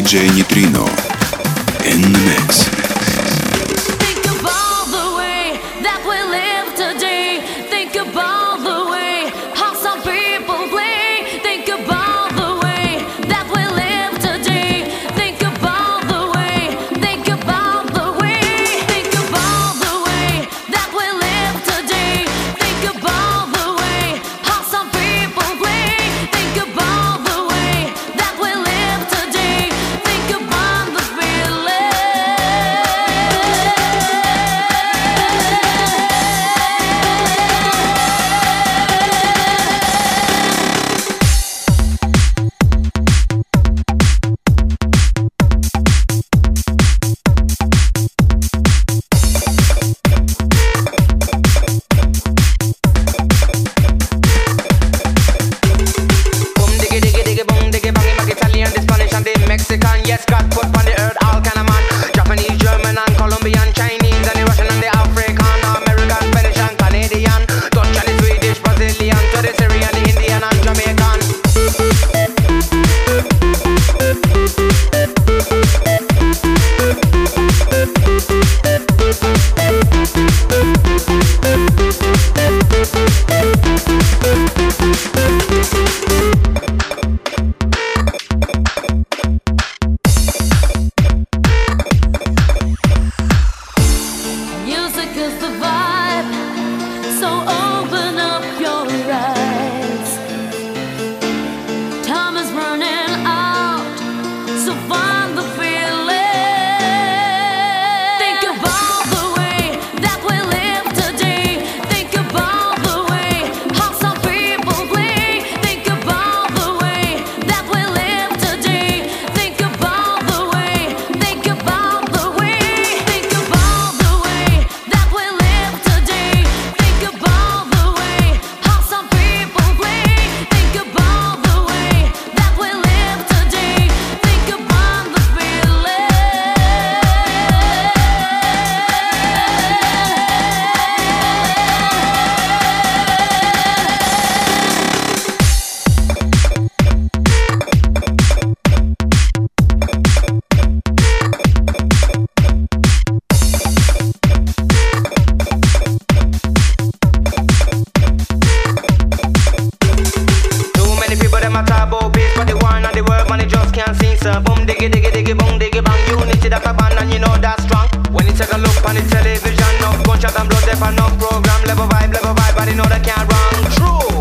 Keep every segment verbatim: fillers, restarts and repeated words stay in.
J Neutrino in the mix. Think about the way that we live today. Think about the way how some people play. Think about the way that we live today. Think about the way. Think about the way. Think about the way that we live today. Think about the way how some people play. Think about the way that we live today. Think about the feeling. Boom diggy diggy diggy boom diggy bang him Italian, the Spanish and the Mexican. Yes, God put on the earth all kind of man. Japanese, German and Colombian, Chinese and the Russian and the African, American, Spanish and Canadian, Dutch and the Swedish, Brazilian, to the Syrian, the Indian and Jamaican. Music is the vibe, so open up your eyes. Time is running out, so find the feeling. Think about the way that we live today. Think about the way how some people play. Think about the way that we live today. Think about the way. Think about the way. Think about the way that we live today. Think about the way how some people play. Think about the way that we live today. Think about the feeling. Too many people them a talk about peace, but the war and the world man, it just can't see. So boom diggy diggy diggy boom diggy bang, unity that's a band and you know that's strong. When you take a look on the television, no gunshot and blood, there for no program, level vibe, level vibe, but you know they can't wrong. True.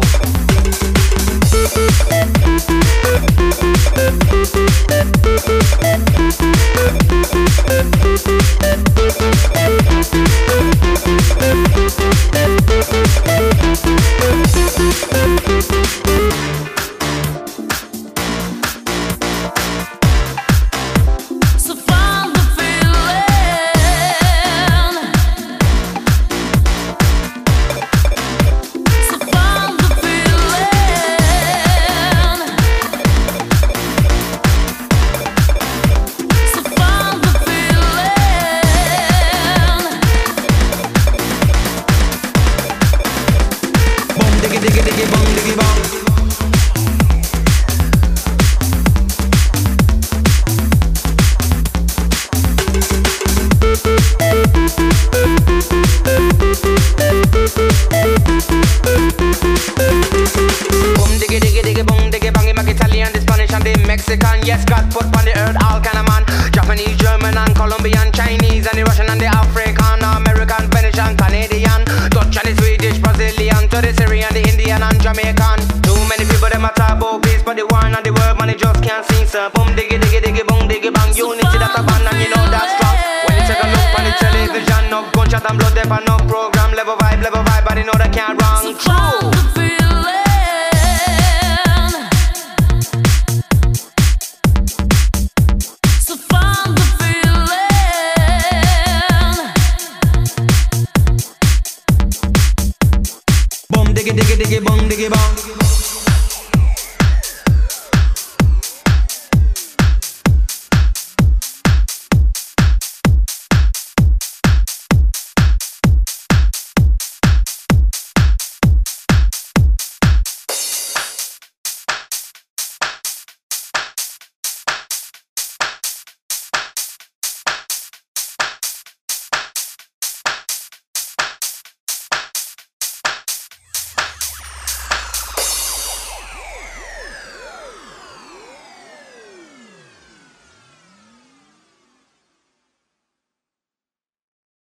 So find the feeling. So find the feeling. So find the feeling. Boom diggy diggy diggy boom diggy bang. Boom diggy diggy diggy boom diggy bang him Italian, the Spanish and the Mexican. Yes, God put on the earth all kind of man. Japanese, German and Colombian, Chinese and the Russian and the African, American, Spanish and Canadian, Dutch and the Swedish, Brazilian, to the Syrian, the Indian and Jamaican. Too many people them a talk about peace, but the war and the world man, it just can't see. So boom diggy diggy diggy boom diggy bang, unity that's a band and you know that's strong. When you take a look on the television, no gunshot and blood, there for no program, level vibe, level vibe, but you know they can't wrong. So find True. the feeling. So find the feeling. Boom diggy diggy diggy boom diggy bang.